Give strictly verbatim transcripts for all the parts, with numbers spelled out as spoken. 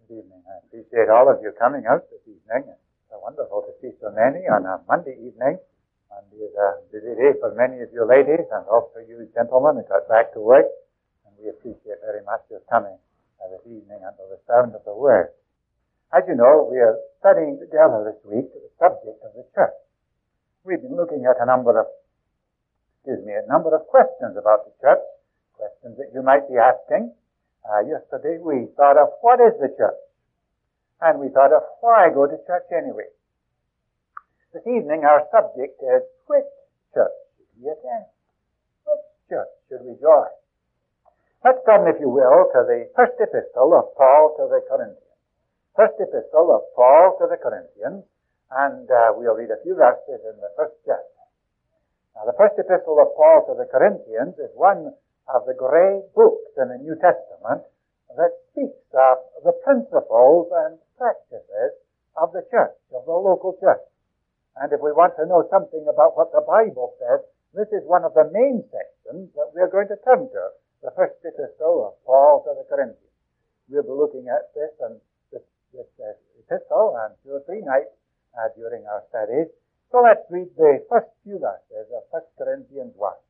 Good evening. I appreciate all of you coming out this evening. It's wonderful to see so many on a Monday evening. Monday is a busy day for many of you ladies and also you gentlemen who got back to work. And we appreciate very much your coming uh, this evening under the sound of the Word. As you know, we are studying together this week the subject of the church. We've been looking at a number of, excuse me, a number of questions about the church, questions that you might be asking. Uh, yesterday we thought of what is the church? And we thought of why go to church anyway. This evening our subject is which church should we attend? Which church should we join? Let's turn, if you will, to the first epistle of Paul to the Corinthians. First epistle of Paul to the Corinthians, and uh, we'll read a few verses in the first chapter. Now, the first epistle of Paul to the Corinthians is one of the great books in the New Testament that speaks of the principles and practices of the church, of the local church. And if we want to know something about what the Bible says, this is one of the main sections that we're going to turn to, the first epistle of Paul to the Corinthians. We'll be looking at this and this, this uh, epistle and two or three nights uh, during our studies. So let's read the first few verses of First Corinthians one.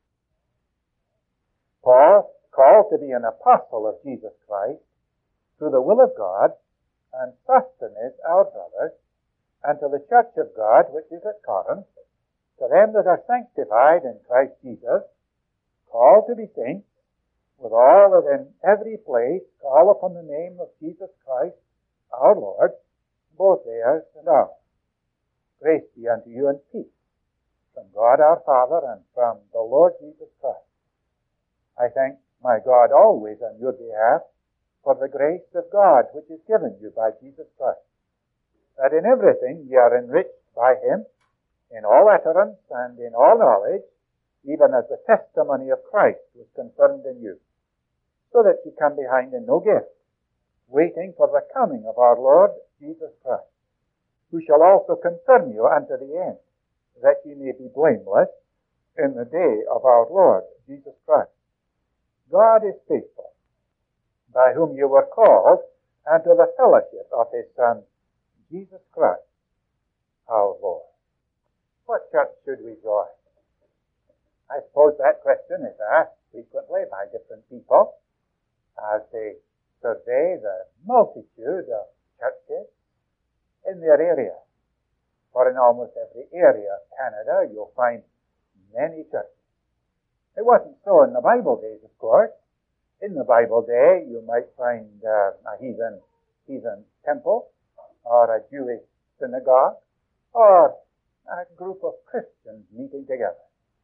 Paul, called to be an apostle of Jesus Christ, through the will of God, and Sosthenes, our brother, and to the church of God which is at Corinth, to them that are sanctified in Christ Jesus, called to be saints, with all that in every place call upon the name of Jesus Christ, our Lord, both theirs and ours. Grace be unto you and peace, from God our Father and from the Lord Jesus Christ. I thank my God always on your behalf for the grace of God which is given you by Jesus Christ, that in everything ye are enriched by him, in all utterance and in all knowledge, even as the testimony of Christ was confirmed in you, so that ye come behind in no gift, waiting for the coming of our Lord Jesus Christ, who shall also confirm you unto the end, that ye may be blameless in the day of our Lord Jesus Christ. God is faithful, by whom you were called unto the fellowship of his Son, Jesus Christ, our Lord. What church should we join? I suppose that question is asked frequently by different people as they survey the multitude of churches in their area. For in almost every area of Canada, you'll find many churches. It wasn't so in the Bible days, of course. In the Bible day, you might find uh, a heathen, heathen temple, or a Jewish synagogue, or a group of Christians meeting together.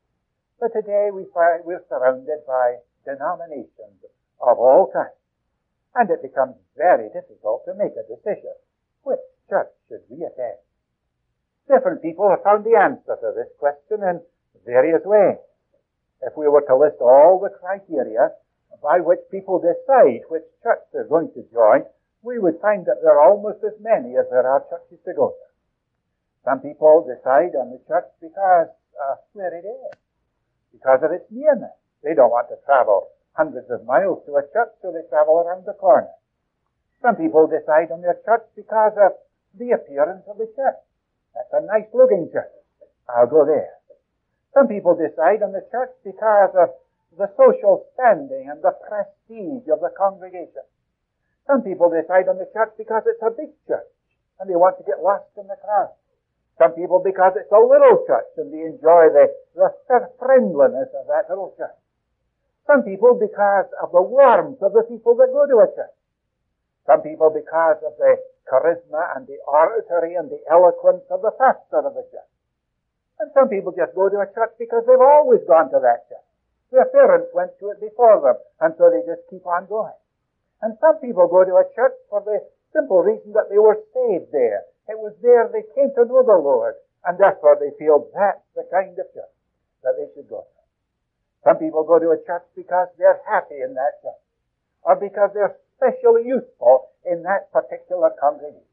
But today we find we're surrounded by denominations of all kinds, and it becomes very difficult to make a decision. Which church should we attend? Different people have found the answer to this question in various ways. If we were to list all the criteria by which people decide which church they're going to join, we would find that there are almost as many as there are churches to go to. Some people decide on the church because uh, where it is, because of its nearness. They don't want to travel hundreds of miles to a church, so they travel around the corner. Some people decide on their church because of the appearance of the church. That's a nice looking church. I'll go there. Some people decide on the church because of the social standing and the prestige of the congregation. Some people decide on the church because it's a big church and they want to get lost in the crowd. Some people because it's a little church and they enjoy the, the friendliness of that little church. Some people because of the warmth of the people that go to a church. Some people because of the charisma and the oratory and the eloquence of the pastor of the church. And some people just go to a church because they've always gone to that church. Their parents went to it before them, and so they just keep on going. And some people go to a church for the simple reason that they were saved there. It was there they came to know the Lord, and therefore they feel that's the kind of church that they should go to. Some people go to a church because they're happy in that church, or because they're especially useful in that particular congregation.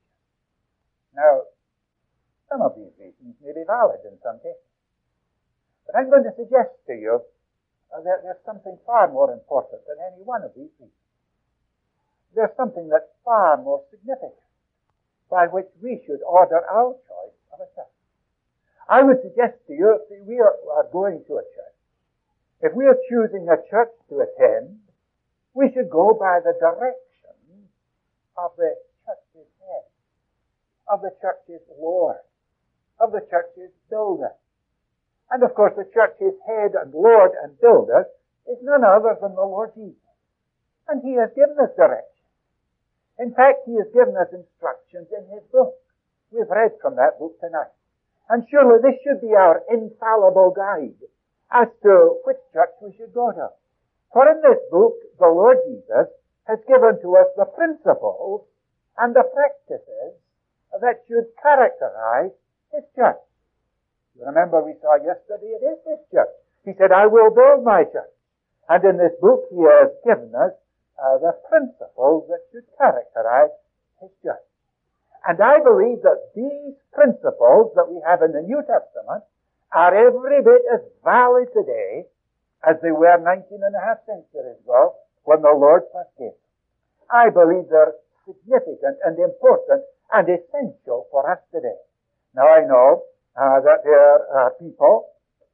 Now, some of these reasons may be valid in some cases. But I'm going to suggest to you uh, that there's something far more important than any one of these reasons. there's something that's far more significant by which we should order our choice of a church. I would suggest to you, if we are, are going to a church, if we are choosing a church to attend, we should go by the direction of the church's head, of the church's Lord, of the church's builder. And of course the church's head and Lord and builder is none other than the Lord Jesus. And He has given us direction. In fact, He has given us instructions in His book. We've read from that book tonight. And surely this should be our infallible guide as to which church we should go to. For in this book, the Lord Jesus has given to us the principles and the practices that should characterize His church. You remember we saw yesterday, it is this church. He said, I will build my church. And in this book, He has given us uh, the principles that should characterize His church. And I believe that these principles that we have in the New Testament are every bit as valid today as they were nineteen and a half centuries ago when the Lord first came. I believe they're significant and important and essential for us today. Now I know uh, that there are people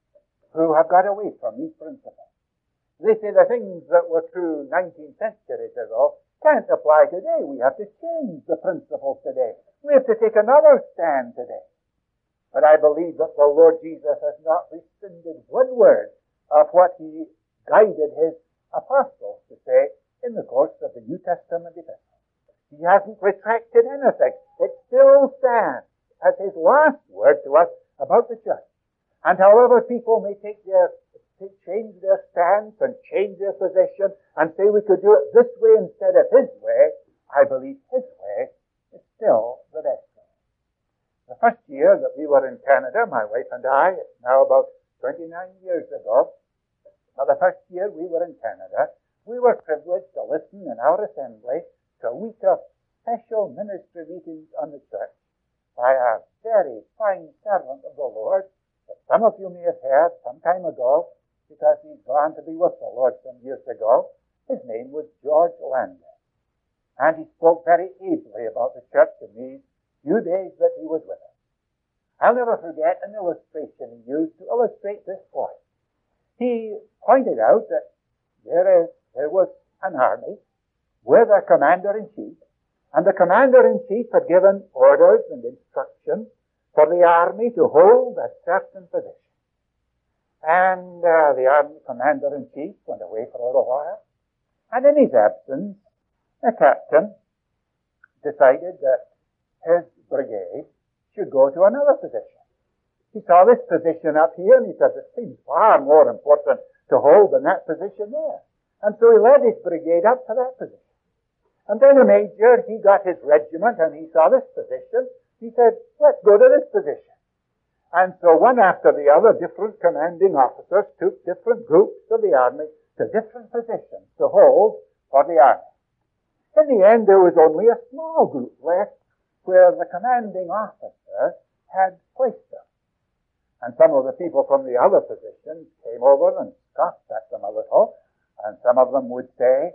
who have got away from these principles. They say the things that were true nineteen centuries ago can't apply today. We have to change the principles today. We have to take another stand today. But I believe that the Lord Jesus has not rescinded one word of what He guided His apostles to say in the course of the New Testament epistles. He hasn't retracted anything. It still stands as His last word to us about the church. And however people may take their change their stance and change their position and say we could do it this way instead of His way, I believe His way is still the best way. The first year that we were in Canada, my wife and I, it's now about twenty-nine years ago, now the first year we were in Canada, we were privileged to listen in our assembly to a week of special ministry meetings on the church by a very fine servant of the Lord that some of you may have heard some time ago, because he's gone to be with the Lord some years ago. His name was George Landis. And he spoke very ably about the church in these few days that he was with us. I'll never forget an illustration he used to illustrate this point. He pointed out that there is, there was an army with a commander-in-chief, and the commander-in-chief had given orders and instructions for the army to hold a certain position. And uh, the army commander-in-chief went away for a little while. And in his absence, the captain decided that his brigade should go to another position. He saw this position up here, and he said, it seems far more important to hold than that position there. And so he led his brigade up to that position. And then the major, he got his regiment, and he saw this position. He said, let's go to this position. And so one after the other, different commanding officers took different groups of the army to different positions to hold for the army. In the end, there was only a small group left where the commanding officer had placed them. And some of the people from the other positions came over and scoffed at them a little, and some of them would say,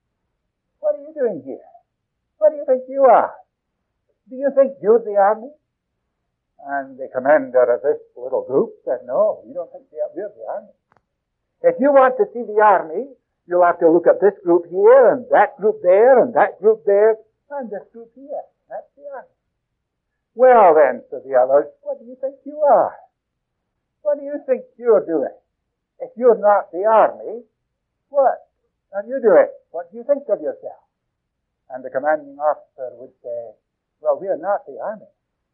what are you doing here? What do you think you are? Do you think you're the army? And the commander of this little group said, no, you don't think we're the army. If you want to see the army, you'll have to look at this group here, and that group there, and that group there, and this group here. That's the army. Well then, said the others, what do you think you are? What do you think you're doing? If you're not the army, what are you doing? What do you think of yourself? And the commanding officer would say, well, we are not the army.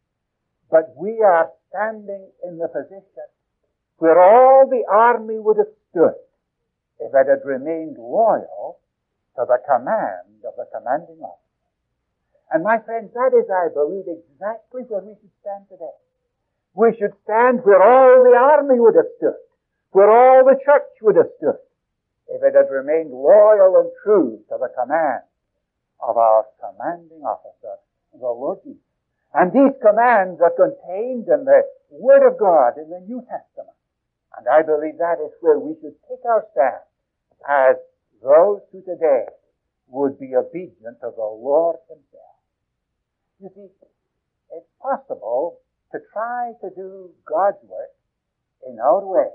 But we are standing in the position where all the army would have stood if it had remained loyal to the command of the commanding officer. And my friends, that is, I believe, exactly where we should stand today. We should stand where all the army would have stood, where all the church would have stood, if it had remained loyal and true to the command of our commanding officer, the Lord Jesus. And these commands are contained in the Word of God in the New Testament. And I believe that is where we should take our stand as those who today would be obedient to the Lord himself. You see, it's possible to try to do God's work in our way.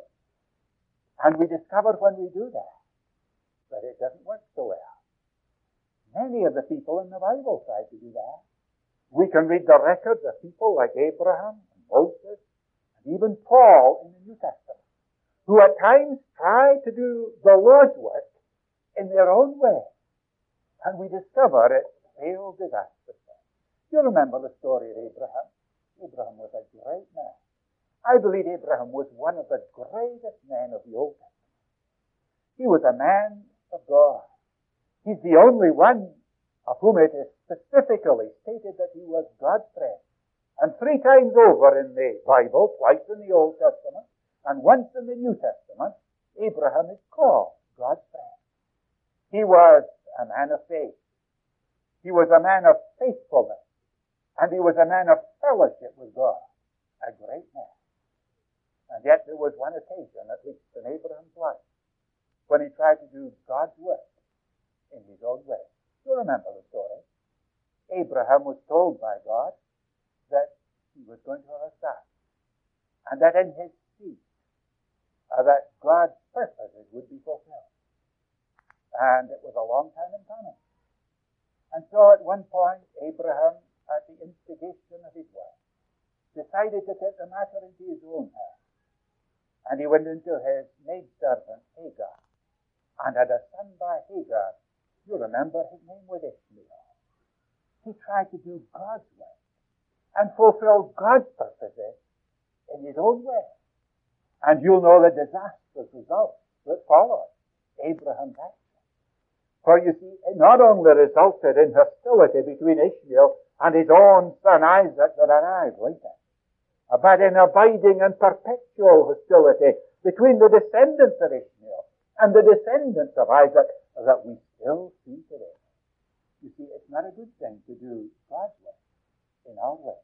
And we discover when we do that, that it doesn't work so well. Many of the people in the Bible tried to do that. We can read the records of people like Abraham and Moses and even Paul in the New Testament, who at times tried to do the Lord's work in their own way. And we discover it failed disastrously. You remember the story of Abraham. Abraham was a great man. I believe Abraham was one of the greatest men of the Old Testament. He was a man of God. He's the only one of whom it is specifically stated that he was God's friend. And three times over in the Bible, twice in the Old Testament, and once in the New Testament, Abraham is called God's friend. He was a man of faith. He was a man of faithfulness. And he was a man of fellowship with God. A great man. And yet there was one occasion, at least in Abraham's life, when he tried to do God's work in his own way. You remember the story. Abraham was told by God that he was going to have a son. And that in his seed, uh, that God's purposes would be fulfilled. And it was a long time in coming. And so at one point, Abraham, at the instigation of his wife, decided to take the matter into his own hands. And he went into his maidservant, Hagar, and had a son by Hagar. You remember his name was Ishmael. He tried to do God's way and fulfill God's purposes in his own way. And you'll know the disastrous results that followed Abraham's action. For you see, it not only resulted in hostility between Ishmael and his own son Isaac that arrived later, but in abiding and perpetual hostility between the descendants of Ishmael and the descendants of Isaac that we still see today. You see, it's not a good thing to do God's work in our way.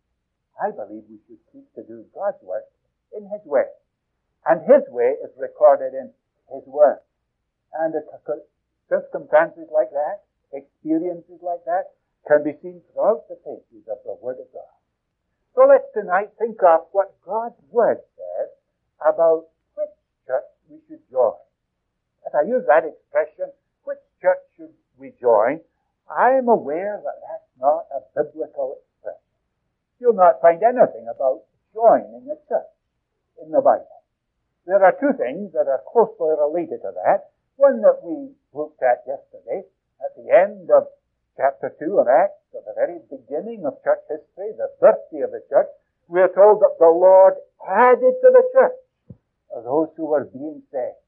I believe we should seek to do God's work in his way. And his way is recorded in his word. And the circumstances like that, experiences like that, can be seen throughout the pages of the Word of God. So let's tonight think of what God's Word says about which church we should join. As I use that expression, which church should we join, I'm aware that that's not a biblical expression. You'll not find anything about joining a church in the Bible. There are two things that are closely related to that. One that we looked at yesterday, at the end of chapter two of Acts, at the very beginning of church history, the birthday of the church, we are told that the Lord added to the church those who were being saved.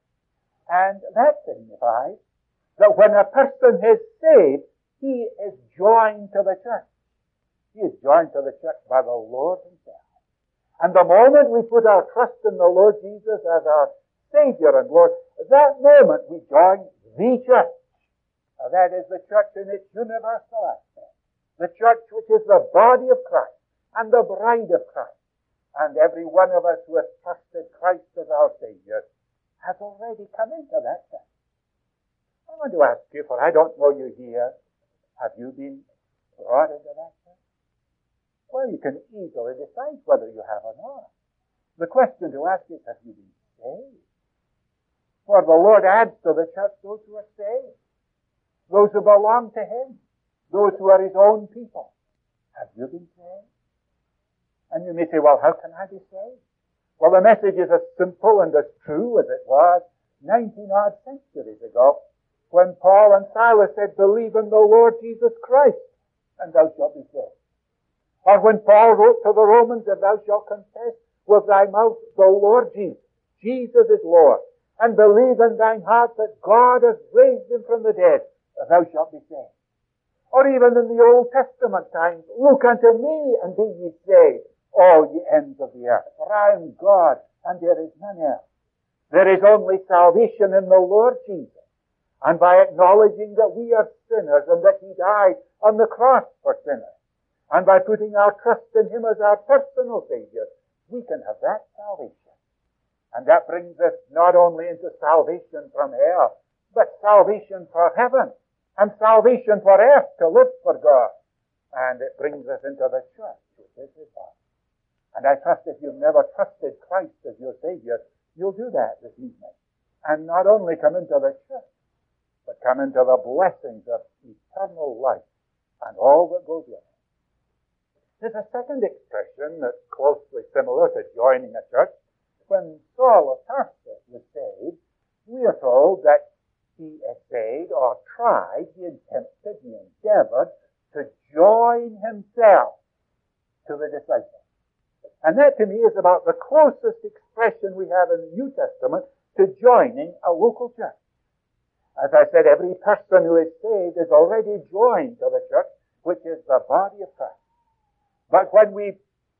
And that signifies that when a person is saved, he is joined to the church. He is joined to the church by the Lord himself. And the moment we put our trust in the Lord Jesus as our Savior and Lord, at that moment we join the church. Now, that is the church in its universal aspect. The church which is the body of Christ and the bride of Christ. And every one of us who has trusted Christ as our Savior has already come into that church. I want to ask you, for I don't know you here, have you been brought into that church? Well, you can easily decide whether you have or not. The question to ask is, have you been saved? For the Lord adds to the church those who are saved, those who belong to him, those who are his own people. Have you been saved? And you may say, well, how can I be saved? Well, the message is as simple and as true as it was nineteen odd centuries ago when Paul and Silas said, believe in the Lord Jesus Christ and thou shalt be saved. Or when Paul wrote to the Romans, and thou shalt confess with thy mouth the Lord Jesus. Jesus is Lord. And believe in thine heart that God has raised him from the dead, and thou shalt be saved. Or even in the Old Testament times, look unto me and be ye saved, all ye ends of the earth. For I am God, and there is none else. There is only salvation in the Lord Jesus. And by acknowledging that we are sinners and that he died on the cross for sinners, and by putting our trust in him as our personal Savior, we can have that salvation. And that brings us not only into salvation from hell, but salvation for heaven. and salvation for earth to live for God. And it brings us into the church, which is His body. And I trust if you've never trusted Christ as your Savior, you'll do that this evening. And not only come into the church, but come into the blessings of eternal life and all that goes with it. There's a second expression that's closely similar to joining a church. When Saul of Tarsus was saved, we are told that he essayed or tried, he attempted, he endeavored to join himself to the disciples. And that to me is about the closest expression we have in the New Testament to joining a local church. As I said, every person who is saved is already joined to the church, which is the body of Christ. But when we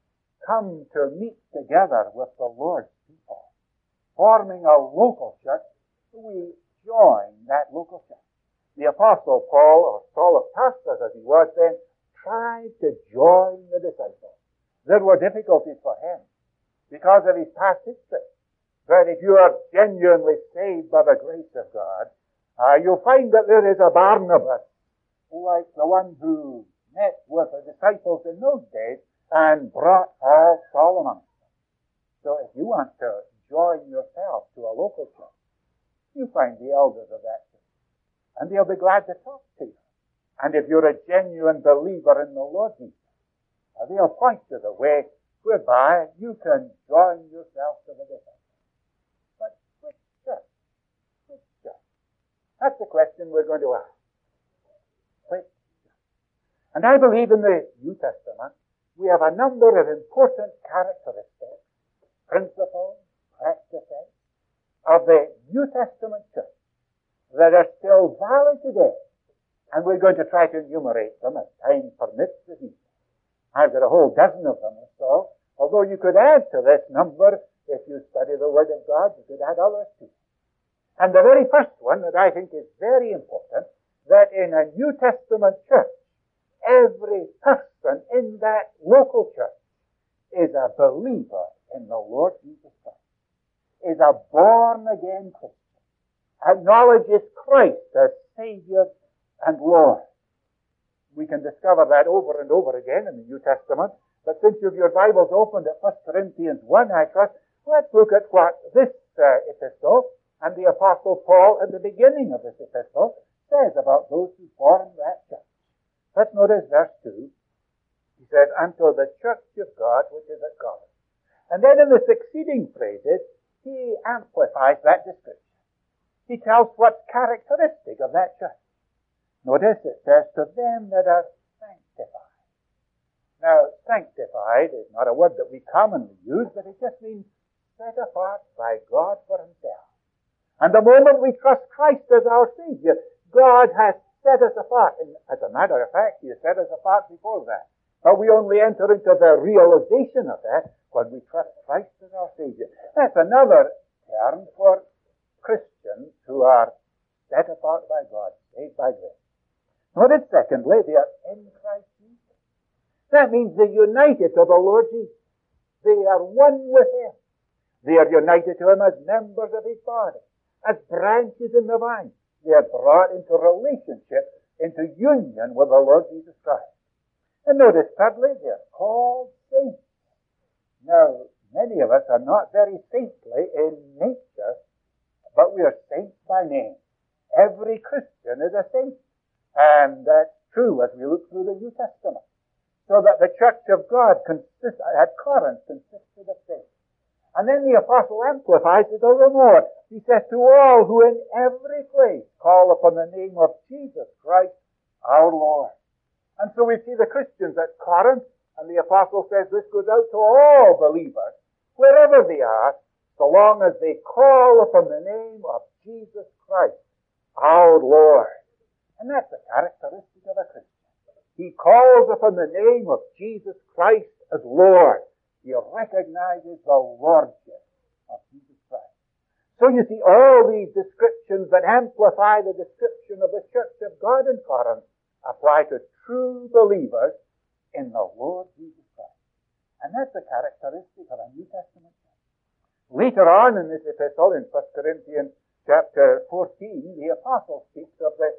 come to meet together with the Lord's people, forming a local church, we join that local church. The Apostle Paul, or Saul of Tarsus as he was then, tried to join the disciples. There were difficulties for him because of his past history. But if you are genuinely saved by the grace of God, uh, you'll find that there is a Barnabas, like the one who met with the disciples in those days and brought all Saul amongst them. So if you want to join yourself to a local church, you find the elders of that church, and they'll be glad to talk to you. And if you're a genuine believer in the Lord Jesus, they'll point to the way whereby you can join yourself to the disciples. But which church? Which church? That's the question we're going to ask. Which church? And I believe in the New Testament, we have a number of important characteristics, principles, practices of the New Testament church that are still valid today. And we're going to try to enumerate them as time permits this evening. I've got a whole dozen of them or so, although you could add to this number, if you study the Word of God, you could add others too. And the very first one that I think is very important, that in a New Testament church, every person in that local church is a believer in the Lord Jesus Christ, is a born-again Christian, acknowledges Christ as Savior and Lord. We can discover that over and over again in the New Testament. But since you have your Bibles opened at First Corinthians one, I trust, let's look at what this uh, epistle and the Apostle Paul at the beginning of this epistle says about those who form that church. Let's notice verse two. He says, unto the church of God which is at Corinth. And then in the succeeding phrases, he amplifies that description. He tells what's characteristic of that church. Notice it says, to them that are sanctified. Now, sanctified is not a word that we commonly use, but it just means set apart by God for Himself. And the moment we trust Christ as our Savior, God has set us apart. And as a matter of fact, He has set us apart before that. But we only enter into the realization of that when we trust Christ as our Savior. That's another term for Christians who are set apart by God, saved by grace. Notice, secondly, they are in Christ Jesus. That means they're united to the Lord Jesus. They are one with Him. They are united to Him as members of His body, as branches in the vine. They are brought into relationship, into union with the Lord Jesus Christ. And notice, thirdly, they are called saints. Now, many of us are not very saintly in nature, but we are saints by name. Every Christian is a saint. And that's true as we look through the New Testament. So that the church of God consist, at Corinth consisted of saints. And then the apostle amplifies it a little more. He says, to all who in every place call upon the name of Jesus Christ, our Lord. And so we see the Christians at Corinth, and the apostle says this goes out to all believers, wherever they are, so long as they call upon the name of Jesus Christ, our Lord. And that's a characteristic of a Christian. He calls upon the name of Jesus Christ as Lord. He recognizes the Lordship of Jesus Christ. So you see, all these descriptions that amplify the description of the church of God in Corinth apply to true believers in the Lord Jesus Christ. And that's a characteristic of a New Testament church. Later on in this epistle, in First Corinthians chapter fourteen, the apostle speaks of the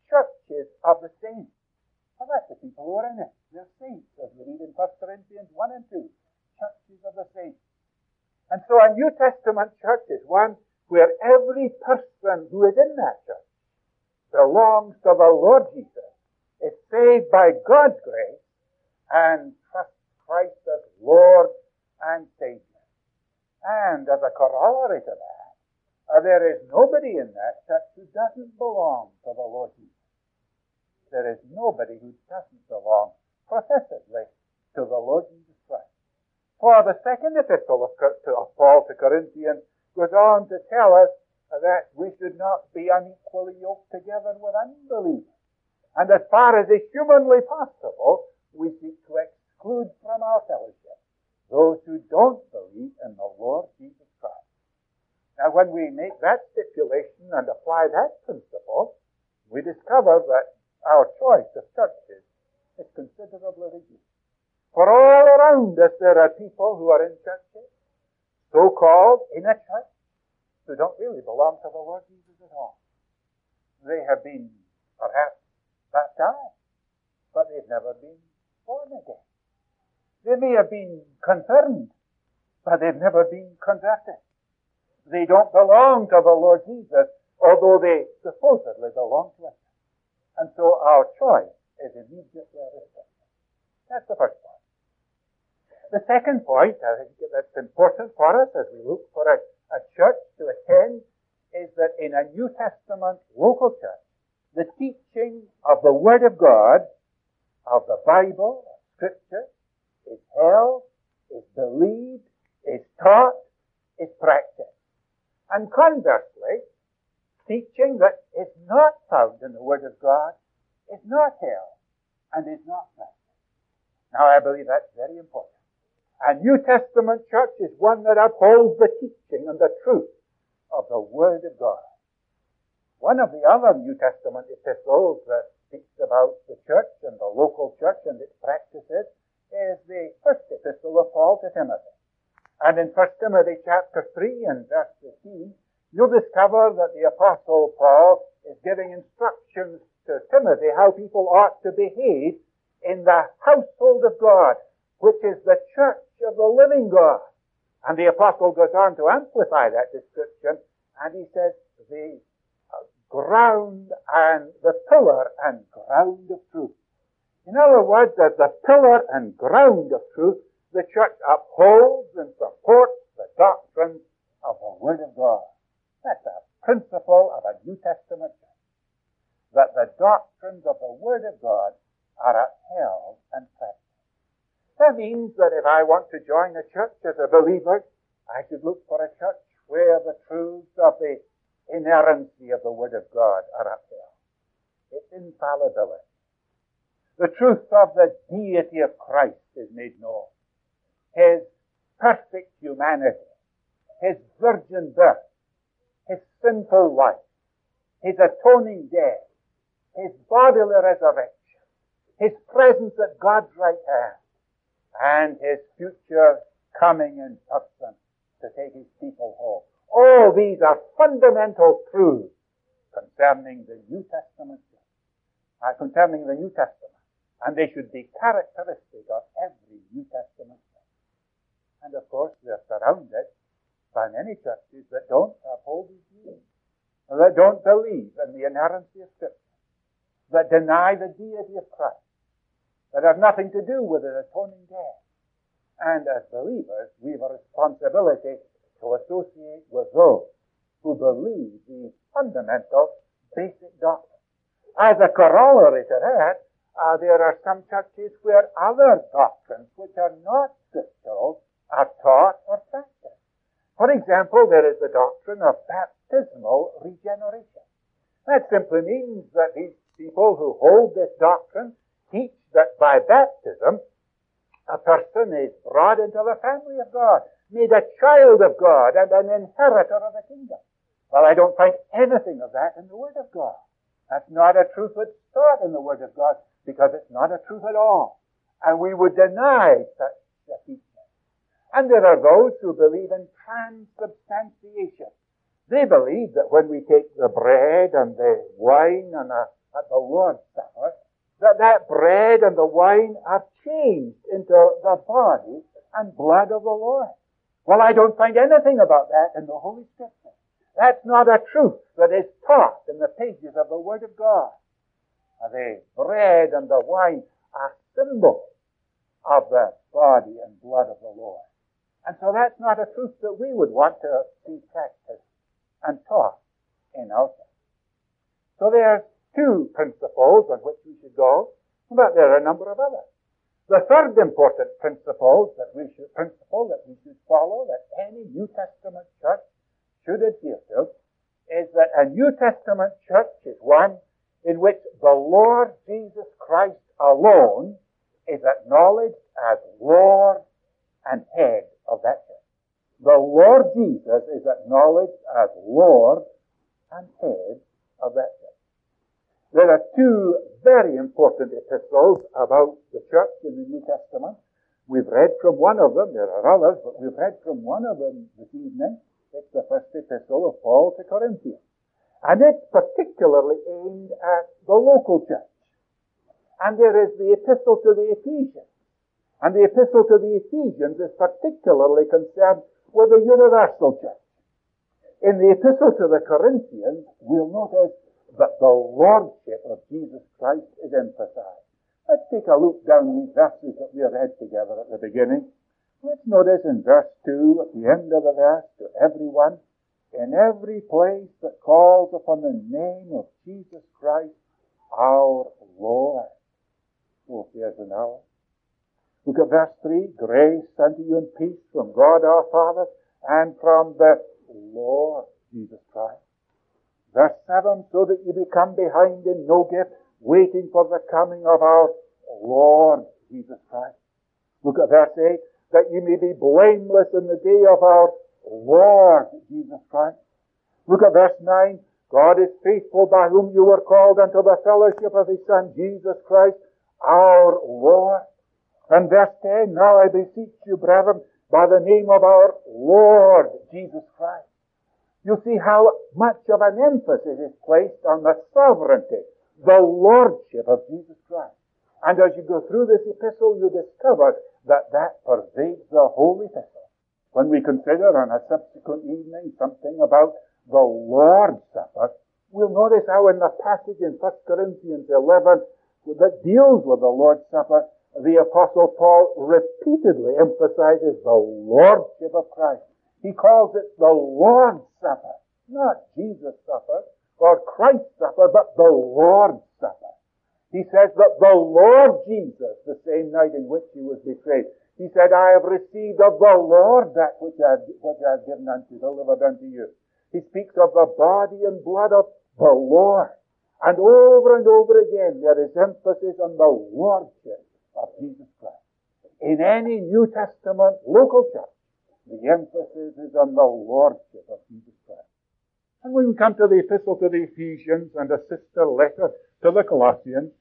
churches of the saints. Well, that's the people who are in it. They're saints, as we read in First Corinthians one and two. Churches of the saints. And so a New Testament church is one where every person who is in that church belongs to the Lord Jesus, is saved by God's grace, and trusts Christ as Lord and Savior. And as a corollary to that, uh, there is nobody in that church who doesn't belong to the Lord Jesus. There is nobody who doesn't belong professedly to the Lord Jesus Christ. For the second epistle of, of Paul to Corinthians goes on to tell us that we should not be unequally yoked together with unbelievers. And as far as is humanly possible, we seek to exclude from our fellowship those who don't believe in the Lord Jesus Christ. Now, when we make that stipulation and apply that principle, we discover that our choice of churches is considerably reduced. For all around us there are people who are in churches, so-called in a church, who don't really belong to the Lord Jesus at all. They have been perhaps baptized, but they've never been born again. They may have been confirmed, but they've never been converted. They don't belong to the Lord Jesus, although they supposedly belong to us. And so our choice is immediately restricted. That's the first point. The second point, I think that's important for us as we look for a, a church to attend, is that in a New Testament local church, the teaching of the Word of God, of the Bible, of Scripture, is held, is believed, is taught, is practiced. And conversely, teaching that is not found in the Word of God is not held and is not practiced. Now, I believe that's very important. A New Testament church is one that upholds the teaching and the truth of the Word of God. One of the other New Testament epistles that speaks about the church and the local church and its practices is the first epistle of Paul to Timothy. And in First Timothy chapter three and verse fifteen, you'll discover that the Apostle Paul is giving instructions to Timothy how people ought to behave in the household of God, which is the church of the living God. And the Apostle goes on to amplify that description, and he says, the ground and the pillar and ground of truth. In other words, as the pillar and ground of truth, the church upholds and supports the doctrine of the Word of God. That's a principle of a New Testament church, that the doctrines of the Word of God are upheld and practiced. That means that if I want to join a church as a believer, I should look for a church where the truths of the inerrancy of the Word of God are upheld. Its infallibility. The truth of the deity of Christ is made known. His perfect humanity, His virgin birth, His sinful life, His atoning death, His bodily resurrection, His presence at God's right hand, and His future coming in person to take His people home. All these are fundamental truths concerning the New Testament, uh, concerning the New Testament, and they should be characteristic of every New Testament church. And of course, they're surrounded by many churches that don't uphold these views, that don't believe in the inerrancy of Scripture, that deny the deity of Christ, that have nothing to do with His atoning death. And as believers, we have a responsibility to associate with those who believe these fundamental, basic doctrines. As a corollary to that, uh, there are some churches where other doctrines which are not scriptural are taught or practiced. For example, there is the doctrine of baptismal regeneration. That simply means that these people who hold this doctrine teach that by baptism, a person is brought into the family of God, made a child of God, and an inheritor of the kingdom. Well, I don't find anything of that in the Word of God. That's not a truth that's taught in the Word of God, because it's not a truth at all. And we would deny such a teaching. And there are those who believe in transubstantiation. They believe that when we take the bread and the wine and a at the Lord's Supper, that that bread and the wine are changed into the body and blood of the Lord. Well, I don't find anything about that in the Holy Scripture. That's not a truth that is taught in the pages of the Word of God. The bread and the wine are symbols of the body and blood of the Lord. And so that's not a truth that we would want to see practiced and taught in our church. So there's two principles on which we should go, but there are a number of others. The third important principle that we should, principle that we should follow, that any New Testament church should adhere to, is that a New Testament church is one in which the Lord Jesus Christ alone is acknowledged as Lord and head of that church. The Lord Jesus is acknowledged as Lord and head of that church. There are two very important epistles about the church in the New Testament. We've read from one of them. There are others, but we've read from one of them this evening. It's the first epistle of Paul to Corinthians. And it's particularly aimed at the local church. And there is the epistle to the Ephesians. And the epistle to the Ephesians is particularly concerned with the universal church. In the epistle to the Corinthians, we'll notice that the lordship of Jesus Christ is emphasized. Let's take a look down these verses that we read together at the beginning. Let's notice in verse two, at the end of the verse, to everyone, in every place that calls upon the name of Jesus Christ, our Lord. Oh, here's an hour. Look at verse three. Grace unto you and peace from God our Father and from the Lord Jesus Christ. Verse seven, so that you become behind in no gift, waiting for the coming of our Lord Jesus Christ. Look at verse eight, that you may be blameless in the day of our Lord Jesus Christ. Look at verse nine, God is faithful by whom you were called unto the fellowship of His Son, Jesus Christ, our Lord. And verse ten, now I beseech you, brethren, by the name of our Lord Jesus Christ. You see how much of an emphasis is placed on the sovereignty, the lordship of Jesus Christ. And as you go through this epistle, you discover that that pervades the whole epistle. When we consider on a subsequent evening something about the Lord's Supper, we'll notice how in the passage in First Corinthians eleven that deals with the Lord's Supper, the Apostle Paul repeatedly emphasizes the lordship of Christ. He calls it the Lord's Supper, not Jesus' Supper or Christ's Supper, but the Lord's Supper. He says that the Lord Jesus, the same night in which He was betrayed, He said, I have received of the Lord that which I, which I have given unto, delivered unto you. He speaks of the body and blood of the Lord. And over and over again, there is emphasis on the lordship of Jesus Christ. In any New Testament local church, the emphasis is on the lordship of Jesus Christ. And when we come to the epistle to the Ephesians and a sister letter to the Colossians,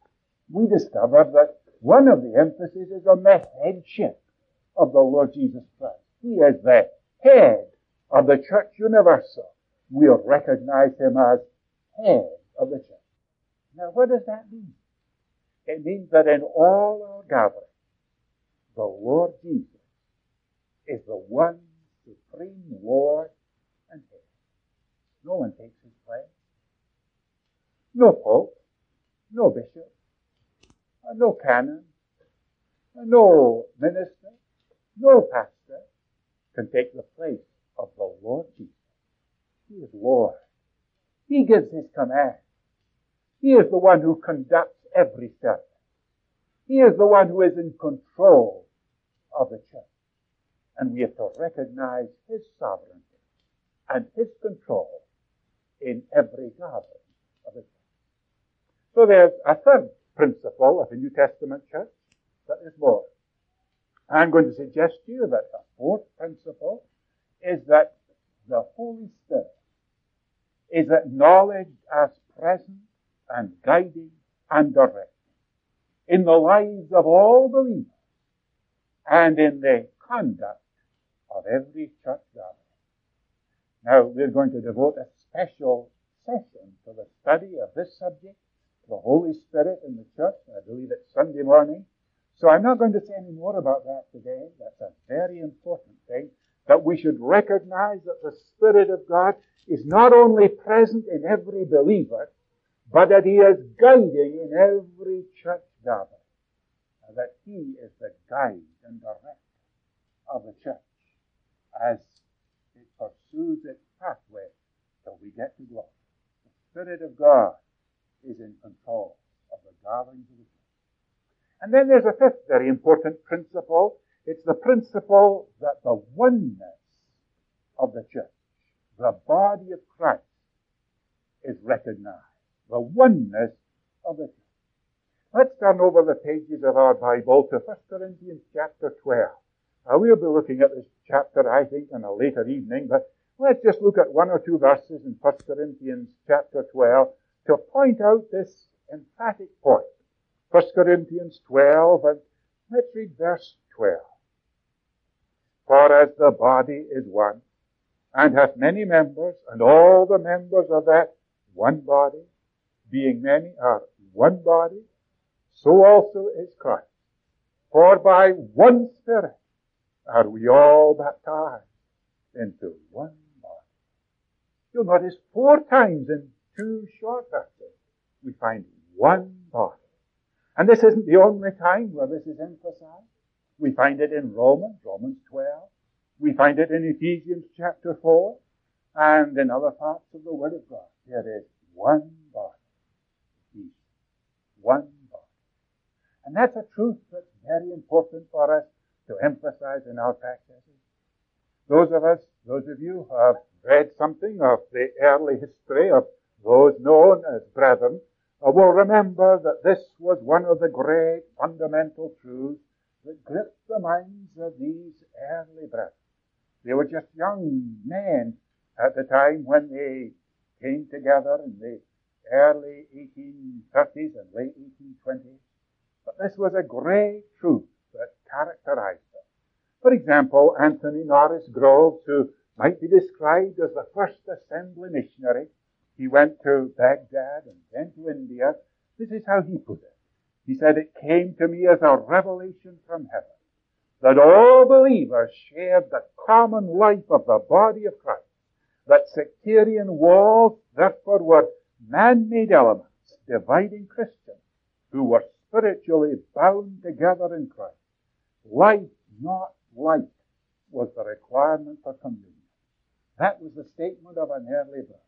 we discover that one of the emphases is on the headship of the Lord Jesus Christ. He is the head of the church universal. We'll recognize Him as head of the church. Now, what does that mean? It means that in all our gatherings, the Lord Jesus is the one supreme Lord and head. No one takes His place. No pope, no bishop, no canon, no minister, no pastor can take the place of the Lord Jesus. He is Lord. He gives His command. He is the one who conducts every service. He is the one who is in control of the church. And we have to recognize His sovereignty and His control in every gathering of the church. So there's a third principle of the New Testament church that is more. I'm going to suggest to you that the fourth principle is that the Holy Spirit is acknowledged as present and guiding and directing in the lives of all believers and in the conduct of every church gathering. Now, we're going to devote a special session to the study of this subject the Holy Spirit in the church. I believe it's Sunday morning. So I'm not going to say any more about that today. That's a very important thing, that we should recognize that the Spirit of God is not only present in every believer, but that He is guiding in every church gathering. And that He is the guide and director of the church as it pursues its pathway till we get to glory. The Spirit of God is in control of the gatherings of the church. And then there's a fifth very important principle. It's the principle that the oneness of the church, the body of Christ, is recognized. The oneness of the church. Let's turn over the pages of our Bible to First Corinthians chapter twelve. Now, we'll be looking at this chapter, I think, in a later evening, but let's just look at one or two verses in First Corinthians chapter twelve to point out this emphatic point. First Corinthians twelve, and let's read verse twelve. For as the body is one, and hath many members, and all the members of that one body, being many, are one body, so also is Christ. For by one Spirit are we all baptized into one body. You'll notice four times in two short verses we find one body. And this isn't the only time where this is emphasized. We find it in Romans, Romans twelve. We find it in Ephesians chapter four, and in other parts of the Word of God. There is one body. One body. And that's a truth that's very important for us to emphasize in our practices. Those of us, those of you who have read something of the early history of those known as brethren, uh, will remember that this was one of the great fundamental truths that gripped the minds of these early brethren. They were just young men at the time when they came together in the early eighteen thirties and late eighteen twenties. But this was a great truth that characterized them. For example, Anthony Norris Groves, who might be described as the first assembly missionary, he went to Baghdad and then to India. This is how he put it. He said, "It came to me as a revelation from heaven that all believers shared the common life of the body of Christ, that sectarian walls, therefore, were man-made elements dividing Christians who were spiritually bound together in Christ. Life, not life, was the requirement for communion." That was the statement of an early brother.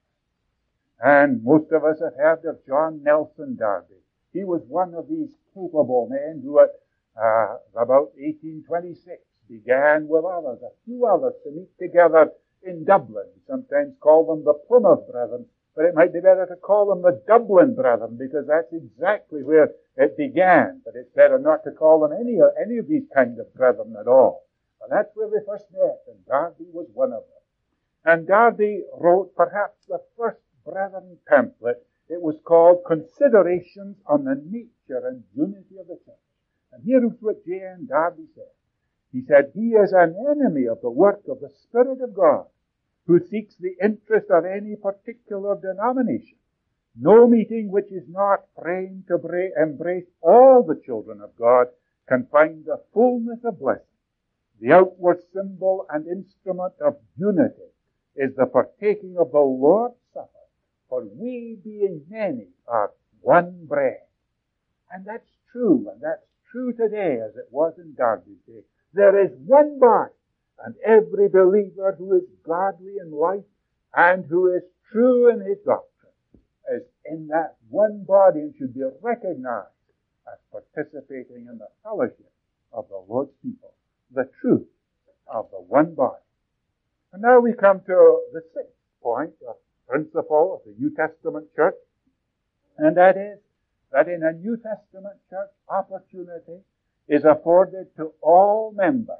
And most of us have heard of John Nelson Darby. He was one of these capable men who at uh, about eighteen twenty-six began with others, a few others, to meet together in Dublin. We sometimes call them the Plymouth Brethren, but it might be better to call them the Dublin Brethren, because that's exactly where it began. But it's better not to call them any, any of these kind of brethren at all. But that's where they first met, and Darby was one of them. And Darby wrote perhaps the first Brethren pamphlet. It was called Considerations on the Nature and Unity of the Church. And here is what J N Darby said. He said, "He is an enemy of the work of the Spirit of God, who seeks the interest of any particular denomination. No meeting which is not framed to bra- embrace all the children of God can find the fullness of blessing. The outward symbol and instrument of unity is the partaking of the Lord's Supper, for we, being many, are one bread." And that's true, and that's true today as it was in Darby's day. There is one body, and every believer who is godly in life and who is true in his doctrine is in that one body and should be recognized as participating in the fellowship of the Lord's people, the truth of the one body. And now we come to the sixth point, the principle of the New Testament church, and that is that in a New Testament church, opportunity is afforded to all members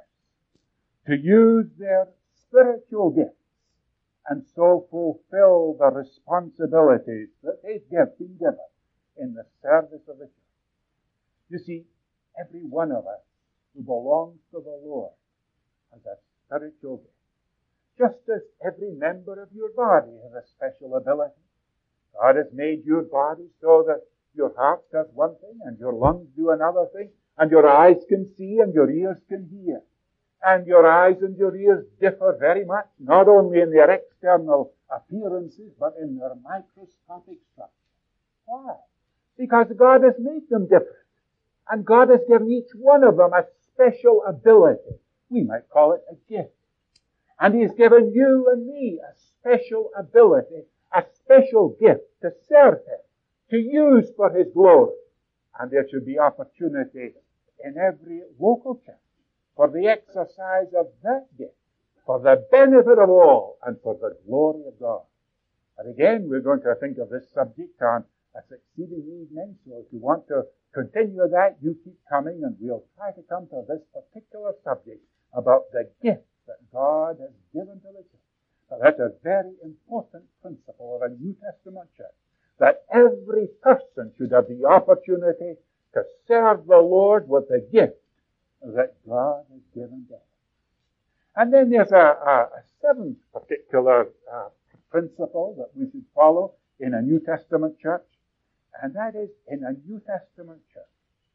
to use their spiritual gifts and so fulfill the responsibilities that they've been given in the service of the church. You see, every one of us who belongs to the Lord has a spiritual gift. Just as every member of your body has a special ability. God has made your body so that Your heart does one thing, and your lungs do another thing, and your eyes can see, and your ears can hear. And your eyes and your ears differ very much, not only in their external appearances, but in their microscopic structure. Why? Because God has made them different. And God has given each one of them a special ability. We might call it a gift. And He's given you and me a special ability, a special gift to serve Him, to use for His glory. And there should be opportunity in every local church for the exercise of that gift, for the benefit of all, and for the glory of God. And again, we're going to think of this subject on a succeeding evening, so if you want to continue that, you keep coming, and we'll try to come to this particular subject about the gift that God has given to the church. Now, that's a very important principle of a New Testament church, that every person should have the opportunity to serve the Lord with the gift that God has given them. And then there's a, a, a seventh particular uh, principle that we should follow in a New Testament church, and that is, in a New Testament church,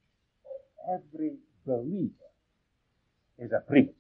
every believer is a priest.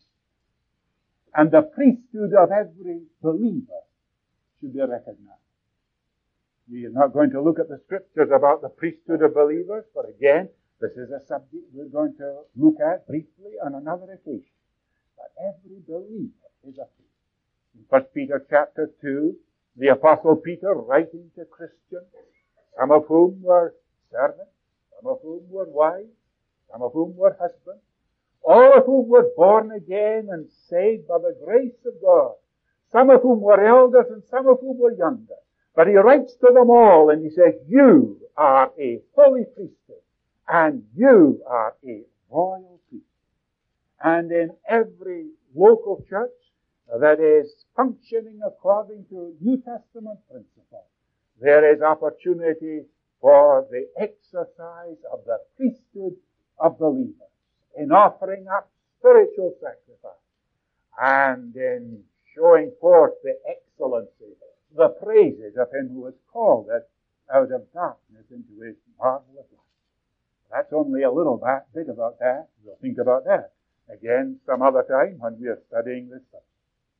And the priesthood of every believer should be recognized. We are not going to look at the scriptures about the priesthood of believers, but again, this is a subject we're going to look at briefly on another occasion. But every believer is a priest. In First Peter chapter two, the Apostle Peter, writing to Christians, some of whom were servants, some of whom were wives, some of whom were husbands, all of whom were born again and saved by the grace of God, some of whom were elders and some of whom were younger. But he writes to them all and he says, you are a holy priesthood, and you are a royal priesthood. And in every local church that is functioning according to New Testament principles, there is opportunity for the exercise of the priesthood of believers in offering up spiritual sacrifice and in showing forth the excellency, the praises of Him who has called us out of darkness into His marvelous light. That's only a little bit about that. We'll think about that again some other time when we are studying this subject.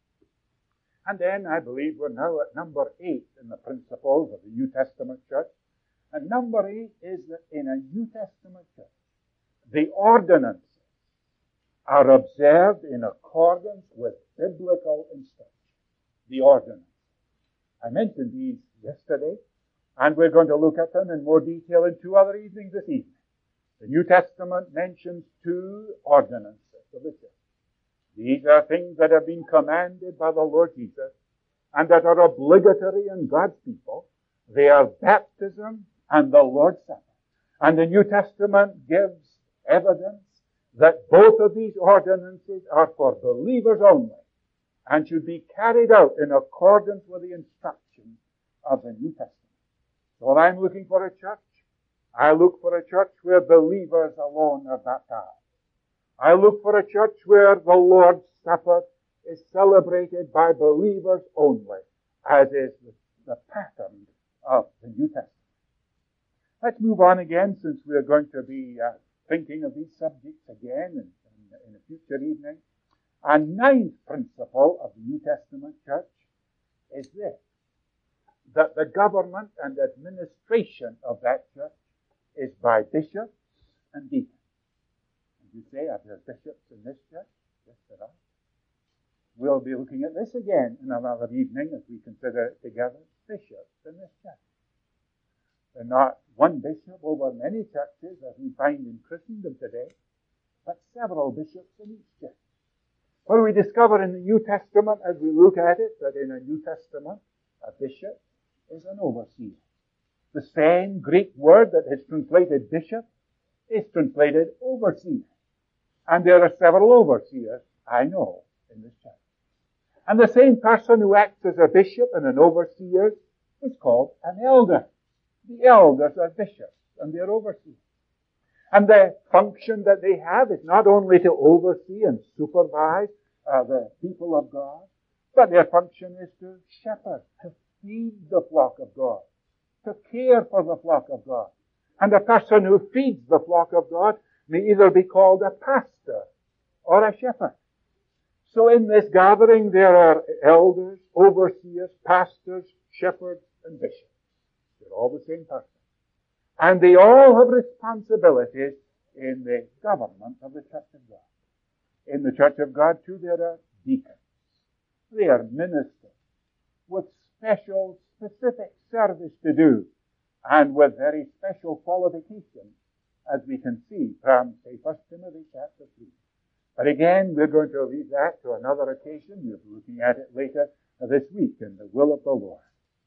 And then I believe we're now at number eight in the principles of the New Testament church. And number eight is that in a New Testament church, the ordinances are observed in accordance with biblical instruction. The ordinances. I mentioned these yesterday, and we're going to look at them in more detail in two other evenings this evening. The New Testament mentions two ordinances of the church. These are things that have been commanded by the Lord Jesus and that are obligatory in God's people. They are baptism and the Lord's Supper. And the New Testament gives evidence that both of these ordinances are for believers only and should be carried out in accordance with the instructions of the New Testament. So if I'm looking for a church, I look for a church where believers alone are baptized. I look for a church where the Lord's Supper is celebrated by believers only, as is the, the pattern of the New Testament. Let's move on again, since we're going to be uh, thinking of these subjects again in, in, in a future evening. A ninth principle of the New Testament church is this, that the government and administration of that church is by bishops and deacons. You say, are there bishops in this church? Yes, there are. We'll be looking at this again in another evening as we consider it together. Bishops in this church. They're not one bishop over many churches as we find in Christendom today, but several bishops in each church. Well, we discover in the New Testament as we look at it that in a New Testament, a bishop is an overseer. The same Greek word that is translated bishop is translated overseer. And there are several overseers, I know, in this church. And the same person who acts as a bishop and an overseer is called an elder. The elders are bishops and they're overseers. And the function that they have is not only to oversee and supervise uh, the people of God, but their function is to shepherd, to feed the flock of God, to care for the flock of God, And a person who feeds the flock of God may either be called a pastor or a shepherd. So in this gathering there are elders, overseers, pastors, shepherds, and bishops. They're all the same person. And they all have responsibilities in the government of the Church of God. In the Church of God, too, there are deacons. They are ministers with special, specific service to do and with very special qualifications, as we can see from, say, First Timothy chapter three. But again, we're going to leave that to another occasion. We'll be looking at it later this week in the will of the Lord.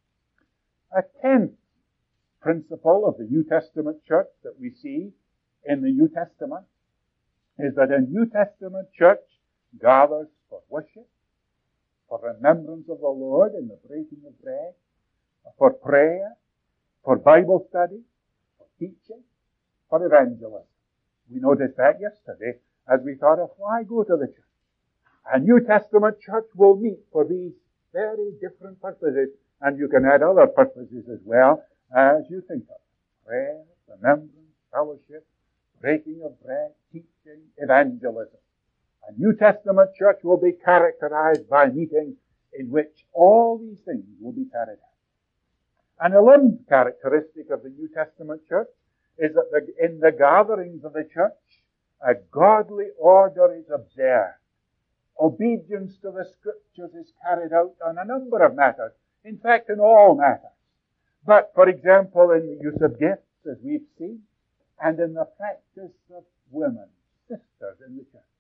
A tenth principle of the New Testament church that we see in the New Testament is that a New Testament church gathers for worship, for remembrance of the Lord in the breaking of bread, for prayer, for Bible study, for teaching, for evangelism. We noticed that yesterday as we thought of why go to the church. A New Testament church will meet for these very different purposes, and you can add other purposes as well as you think of it. Prayer, remembrance, fellowship, breaking of bread, teaching, evangelism. A New Testament church will be characterized by meetings in which all these things will be carried out. An eleventh characteristic of the New Testament church is that the, in the gatherings of the church, a godly order is observed. Obedience to the Scriptures is carried out on a number of matters. In fact, in all matters. But, for example, in the use of gifts, as we've seen, and in the practice of women, sisters in the church.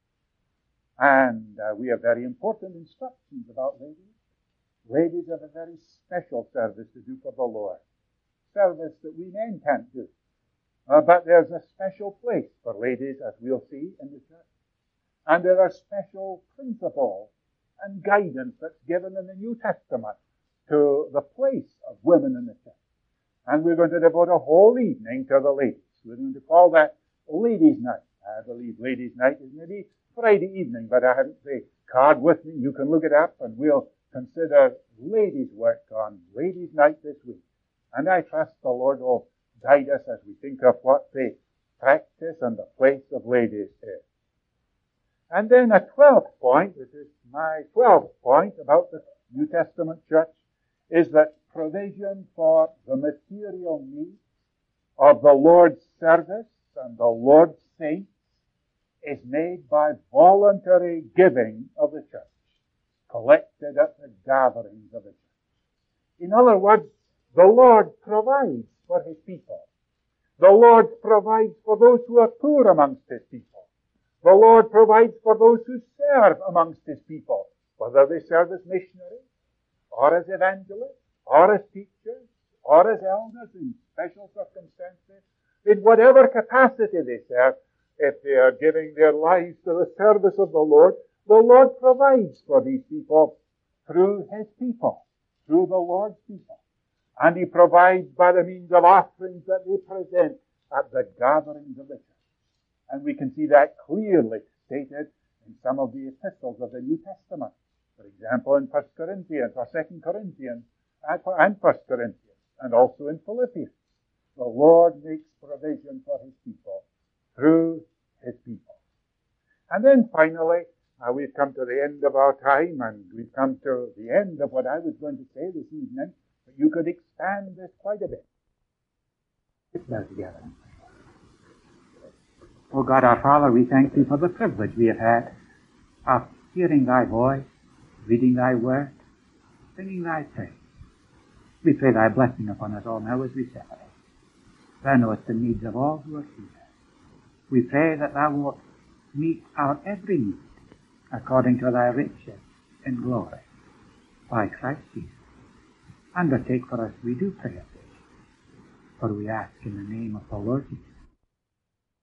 And uh, we have very important instructions about ladies. Ladies have a very special service to do for the Lord. Service that we men can't do. Uh, but there's a special place for ladies, as we'll see, in the church. And there are special principles and guidance that's given in the New Testament to the place of women in the church. And we're going to devote a whole evening to the ladies. We're going to call that Ladies' Night. I believe Ladies' Night is maybe Friday evening, but I haven't the card with me. You can look it up, and we'll consider ladies' work on Ladies' Night this week. And I trust the Lord will guide us as we think of what the practice and the place of ladies is. And then a twelfth point, this is my twelfth point about the New Testament church, is that provision for the material needs of the Lord's service and the Lord's saints is made by voluntary giving of the church, collected at the gatherings of the church. In other words, the Lord provides for His people. The Lord provides for those who are poor amongst His people. The Lord provides for those who serve amongst His people, whether they serve as missionaries, or as evangelists, or as teachers, or as elders in special circumstances. In whatever capacity they serve, if they are giving their lives to the service of the Lord, the Lord provides for these people through His people, through the Lord's people. And He provides by the means of offerings that they present at the gatherings of the church. And we can see that clearly stated in some of the epistles of the New Testament. For example, in First Corinthians or Second Corinthians and First Corinthians, and also in Philippians. The Lord makes provision for His people through His people. And then finally, uh, we've come to the end of our time, and we've come to the end of what I was going to say this evening. But you could expand this quite a bit. Let's bow together. Oh God, our Father, we thank Thee for the privilege we have had of hearing Thy voice, reading Thy word, singing Thy praise. We pray Thy blessing upon us all now as we separate. Thou knowest the needs of all who are here. We pray that Thou wilt meet our every need according to Thy riches in glory by Christ Jesus. Undertake for us, we do pray of Thee, for we ask in the name of the Lord Jesus.